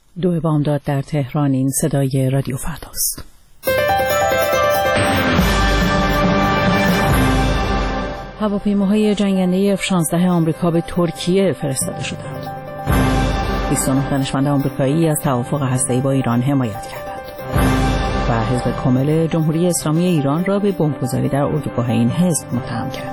2 بامداد در تهران. این صدای رادیو فرداست. هواپیماهای جنگنده F-16 آمریکا به ترکیه فرستاده شدند. 29 دانشمند آمریکایی از توافق هسته‌ای با ایران حمایت کردند و حزب کامل جمهوری اسلامی ایران را به بمبگذاری در اردوگاه این حزب متهم کرد.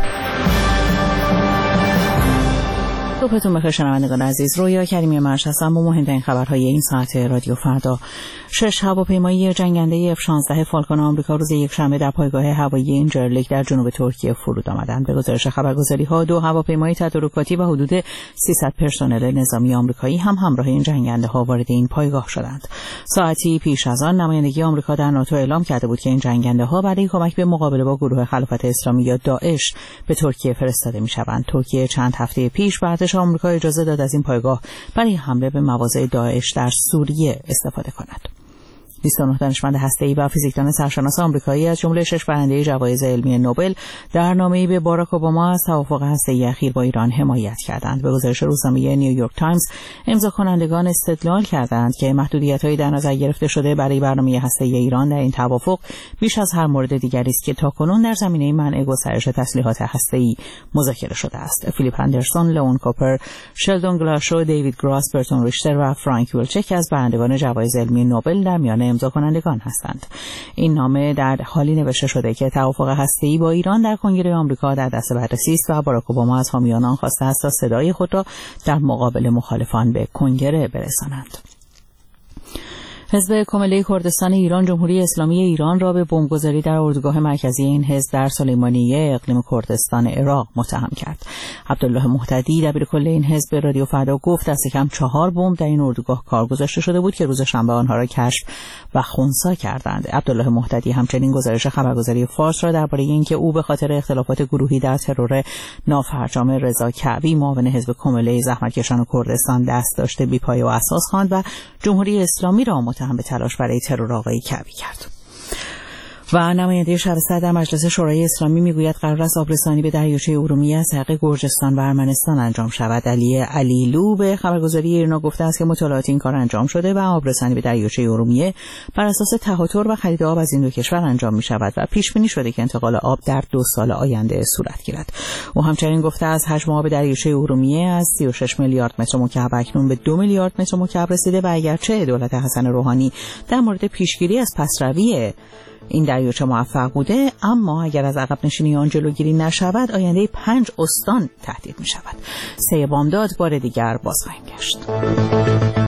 صبحتون بخیر شنوندگان عزیز، رویا کریمی من هستم با مهمترین خبرهای این ساعت رادیو فردا. 6 هواپیمای جنگنده F-16 فالکون آمریکا روز یکشنبه در پایگاه هوایی اینجرلیک در جنوب ترکیه فرود آمدند. به گزارش خبرگزاری‌ها 2 هواپیمای تدارکاتی و حدود 300 پرسنل نظامی آمریکایی هم همراه این جنگنده‌ها وارد این پایگاه شدند. ساعتی پیش از آن نمایندگی آمریکا در ناتو اعلام کرده بود که این جنگنده‌ها برای کمک به مقابله با گروه خلافت اسلامی یا داعش به ترکیه فرستاده می‌شوند. ترکیه چند هفته پیش به ارتش آمریکا اجازه داد از این پایگاه برای حمله به مواضع داعش در سوریه استفاده کند. 29 دانشمند هسته‌ای و فیزیکدان سرشناس آمریکایی از جمله 6 برنده جوایز علمی نوبل در نامه‌ای به باراک اوباما از توافق هسته‌ای اخیر با ایران حمایت کردند. به گزارش روزنامه نیویورک تایمز، امضا کنندگان استدلال کردند که محدودیت‌های در نظر گرفته شده برای برنامه هسته‌ای ایران در این توافق بیش از هر مورد دیگری است که تاکنون در زمینه منع گسترش تسلیحات هسته‌ای مذاکره شده است. فیلیپ اندرسون، لئون کوپر، شلدون گلاشو، دیوید گراس، برتون ریشتر و فرانک ویلچک از برندگان جوایز علمی نوبل در میان امضا کنندگان هستند. این نامه در حالی نوشته شده که توافق هسته‌ای با ایران در کنگره آمریکا در دست بررسی است و باراک اوباما از حامیان آن خواسته است تا صدای خود را در مقابل مخالفان به کنگره برسانند. حزب کامل کردستان ایران جمهوری اسلامی ایران را به بمبگذاری در اردوگاه مرکزی این حزب در سلیمانیه اقلیم کردستان عراق متهم کرد. عبدالله مهتدی دبیرکل این حزب به رادیو فردا گفت دست کم 4 بمب در این اردوگاه کار گذاشته شده بود که روز شنبه آنها را کشف و خنثی کردند. عبدالله مهتدی همچنین گزارش خبرگزاری فارس را درباره اینکه او به خاطر اختلافات گروهی در ترور نافرجام رضا کعبی معاون حزب کامل زحمتکشان کردستان دست داشته بی‌پایه و اساس خواند و جمهوری اسلامی را هم به تلاش برای ترور آقای کعبی کرد. و نماینده شبستر در مجلس شورای اسلامی میگوید قرار است آبرسانی به دریاچه ارومیه از طریق گرجستان و ارمنستان انجام شود. علی علیلو به خبرگزاری ایرنا گفته است که مطالعات این کار انجام شده و آبرسانی به دریاچه ارومیه بر اساس تهاتر و خرید آب از این 2 کشور انجام می شود و پیش بینی شده که انتقال آب در 2 سال آینده صورت گیرد. او همچنین گفته است حجم آب دریاچه ارومیه از 36 میلیارد متر مکعب اکنون به 2 میلیارد متر مکعب رسیده و اگرچه دولت حسن روحانی در مورد پیشگیری از پسروی این دریاچه موفق بوده، اما اگر از عقب نشینی آن جلوگیری نشود آینده 5 استان تهدید می شود. 3 بامداد بار دیگر باز خواهیم گشت.